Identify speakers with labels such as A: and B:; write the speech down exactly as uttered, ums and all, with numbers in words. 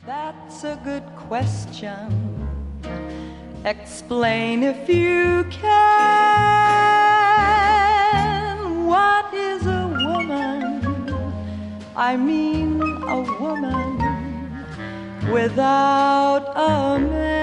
A: That's a good question. Explain if you can. What is a woman? I mean a woman without a man.